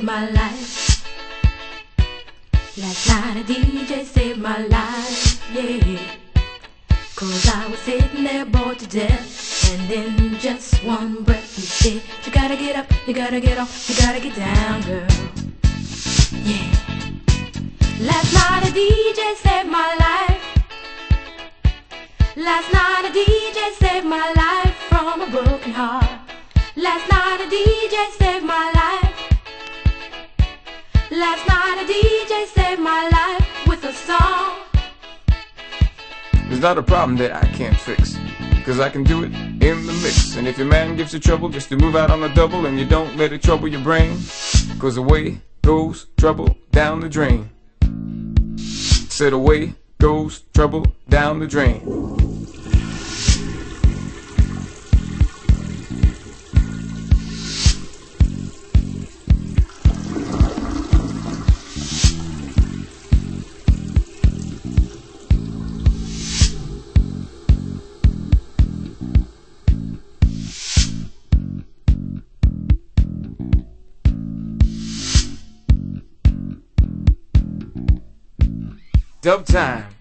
saved my life. Last night a DJ saved my life, yeah. 'Cause I was sitting there bored to death, and in just one breath he said, you gotta get up, you gotta get off, you gotta get down, girl. Yeah. Last night a DJ saved my life. Last night a DJ saved my life from a broken heart. Last night a DJ saved my life. Last night a DJ saved my life with a song. There's not a problem that I can't fix, 'cause I can do it in the mix. And if your man gives you trouble, just to move out on the double, and you don't let it trouble your brain, 'cause away goes trouble down the drain. Said away goes trouble down the drain. Dub time.